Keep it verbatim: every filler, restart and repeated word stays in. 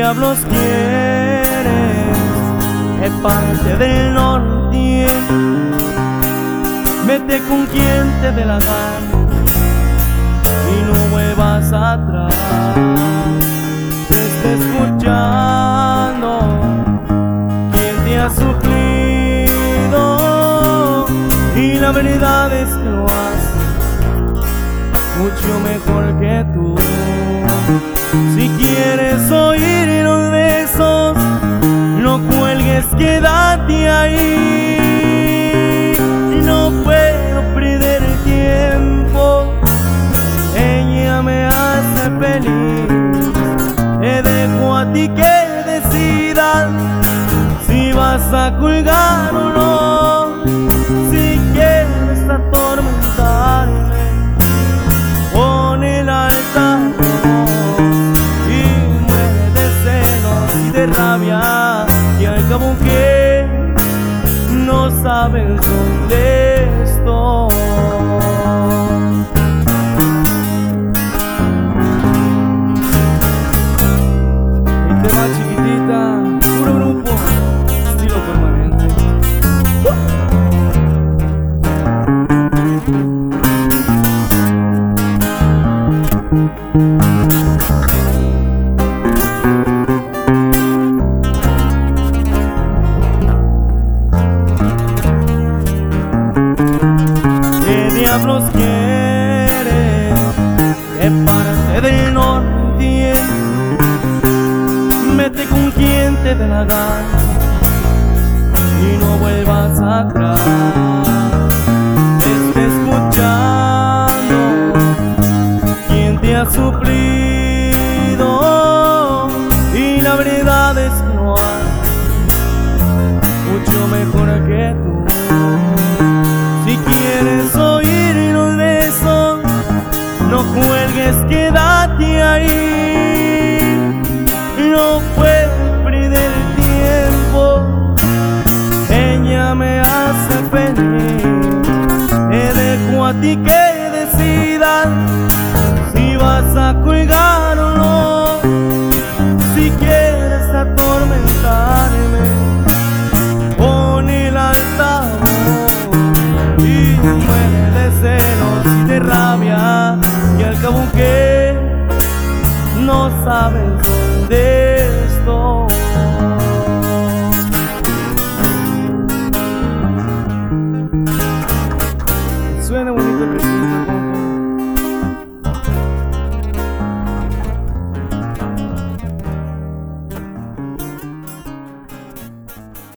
diablos quieres? Es parte del norte. Vete con quien te dé la gana y no vuelvas atrás. Te está escuchando quien te ha suplido, y la verdad es que lo hace mucho mejor que tú. Si quieres oír los besos, no cuelgues, quédate ahí. No puedo perder el tiempo, ella me hace feliz. Te dejo a ti que decidas si vas a colgar o no. Si quieres atormentarme, pon el altavoz y muere de celos y de rabia, y al cabo que no sabes dónde estoy. El tema chiquitita, puro grupo, estilo permanente. ¿Qué diablos quieres? Es parte del norte. Vete con quien te dé la gana y no vuelvas atrás. Te está escuchando quien te ha suplido, y la verdad es que no hay mucho mejor que tú. Si quieres oír los besos, no cuelgues, quédate ahí. No puedo perder el tiempo, ella me hace feliz. Te dejo a ti que decidas si vas a colgar o no. Si quieres atormentarme, pon el altavoz y muere de celos y de rabia, y al cabo que no sabes dónde